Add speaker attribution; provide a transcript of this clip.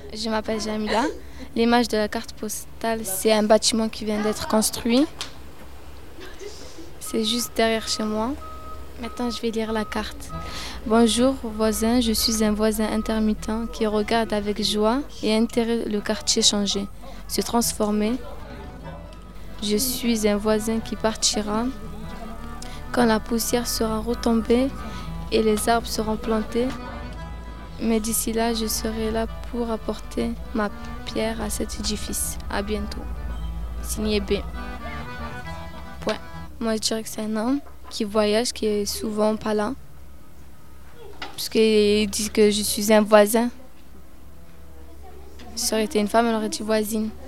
Speaker 1: Je m'appelle Jamila. L'image de la carte postale, c'est un bâtiment qui vient d'être construit. C'est juste derrière chez moi. Maintenant, je vais lire la carte. Bonjour voisin, je suis un voisin intermittent qui regarde avec joie et intérêt le quartier changer, se transformer. Je suis un voisin qui partira quand la poussière sera retombée et les arbres seront plantés. Mais d'ici là, je serai là pour apporter ma pierre à cet édifice. À bientôt. Signé B. Point. Moi, je dirais que c'est un homme qui voyage, qui est souvent pas là. Parce qu'il dit que je suis un voisin. Si ça aurait été une femme, elle aurait dit voisine.